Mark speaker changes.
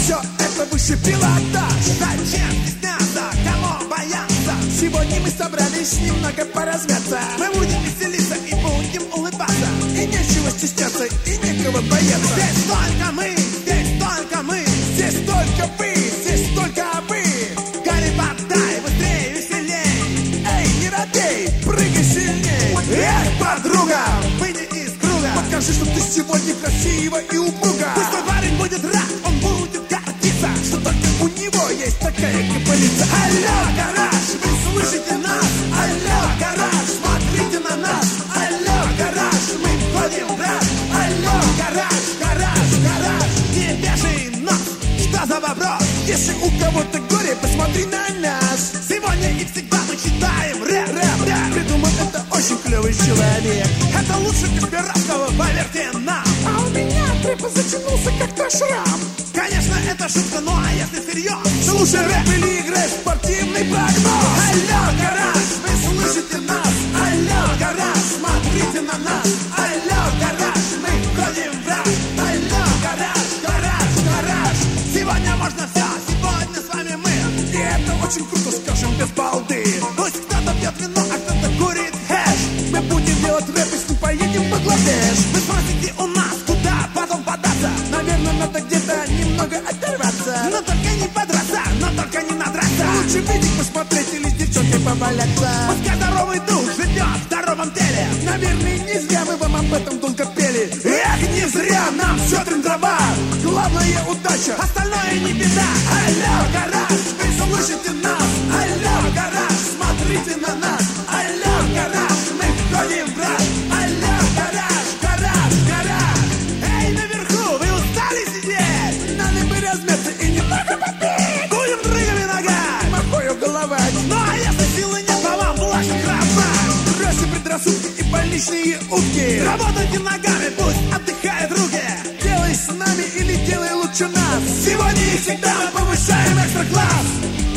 Speaker 1: все это выше пилотаж. Зачем стесняться, кому бояться? Сегодня мы собрались немного поразмяться. Мы будем веселиться и будем улыбаться. И нечего стесняться, и некого бояться. Здесь только мы, здесь только мы, здесь только вы, здесь только вы. Гарри, подай, быстрее, веселей. Эй, не робей, прыгай сильней. Эх, подруга, выйди из круга. Покажи, что ты сегодня красива и упруга. Пусть твой парень будет рад, он будет гордиться, что только у него есть такая кипалица. Алло, гараж, вы слышите нас? Алло, гараж, смотрите на нас. Алло, гараж, мы входим в раж. Алло, гараж, гараж, гараж, не вешай нос, что за вопрос? Если у кого-то горе, посмотри на нас. Сегодня и всегда мы читаем рэп, рэп, рэп. Придумал это очень клевый человек. Это лучше Каспировского, поверьте нам. А у меня припа затянулся как-то шрам. Конечно, это шутка, ну а если всерьез, слушай рэп или играй в спортивный прогноз. Алло, гараж, вы слышите нас? Алло, гараж, смотрите на нас. Алло, гараж, мы входим в раж. Алло, гараж, гараж, гараж. Сегодня можно все, сегодня с вами мы. И это очень круто, скажем, без балды. Пусть кто-то пьет вино, а кто-то курит хэш. Мы будем делать рэп, если поедем в Бангладеш. Вы спросите у нас, куда потом податься? Наверное, надо где-то немного оторваться. Но только не подраться, но только не надраться. Лучше видик посмотреть или с девчонкой поваляться. Пускай здоровый дух живет в здоровом теле. Наверное, не зря мы вам об этом долго пели. Эх, не зря нам все трендова. Главное удача, остальное не беда. Алло, гараж, вы слышите нас? Алло, гараж, смотрите на нас. Алло, гараж, мы входим в раж. Алло, гараж, гараж, гараж. Эй, наверху, вы устали сидеть? Надо бы размяться и немного попить. Будем дрыгами ногами, махою головой. Ну а если силы нет, то вам власть храпать. Бросьте предрассудки и больничные утки. Работайте ногами, пусть отдыхают руки. Делай с нами или делай лучше нас. Сегодня и всегда мы повышаем экстра-класс.